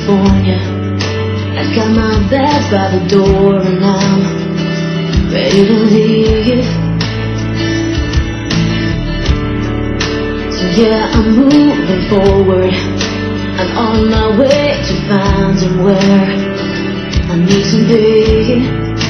California. I've got my bags by the door and I'm ready to leave. So yeah, I'm moving forward. I'm on my way to finding where I need to be.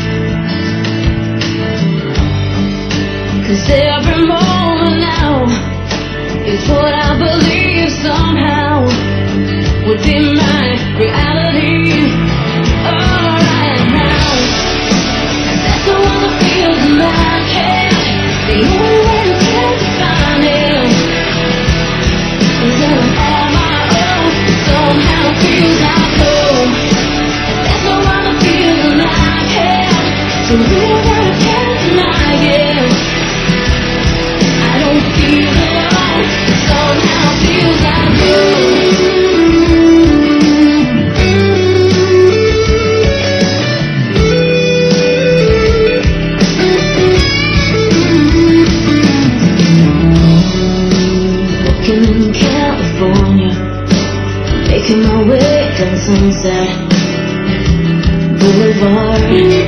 'Cause every moment now is what I believe somehow would be my reality. Oh, right now, that's the one that feels in my head. The only way to get to find it is that I'm on my own. Somehow it feels like home. That's the one that feels in my head. So real that I can't deny it. I don't feel alone. Somehow it feels like home. In California, making my way down Sunset Boulevard.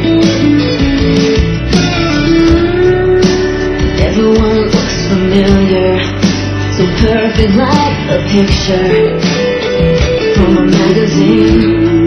Everyone looks familiar, so perfect like a picture from a magazine.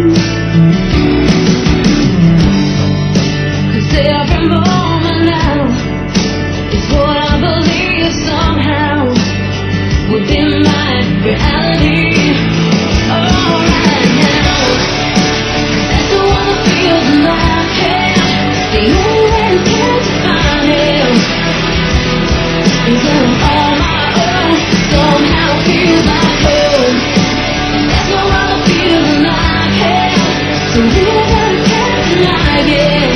'Cause every moment now is what I believe somehow would be my reality. Oh, right now, that's the one that feels in my head. The only way to get to find it is that I'm on my own. Somehow it feels like home. That's the one that feels in my head. So real that I can't deny it.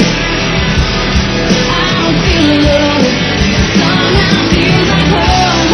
I don't feel alone. Somehow it feels like home.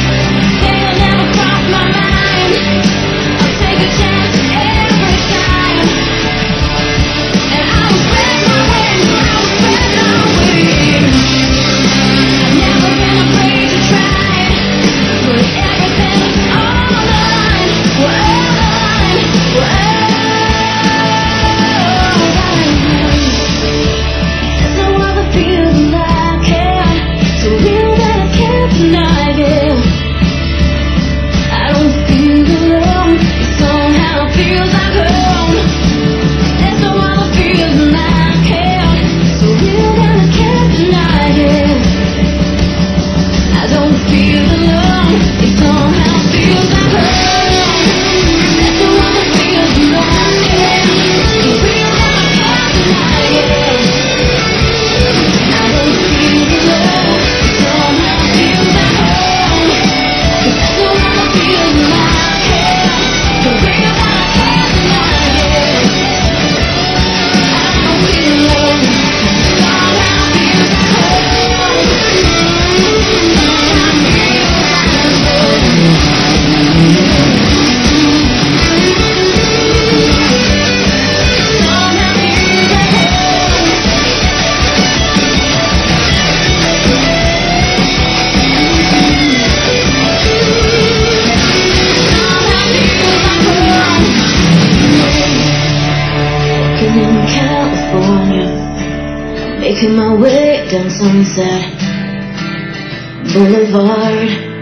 In California, making my way down Sunset Boulevard.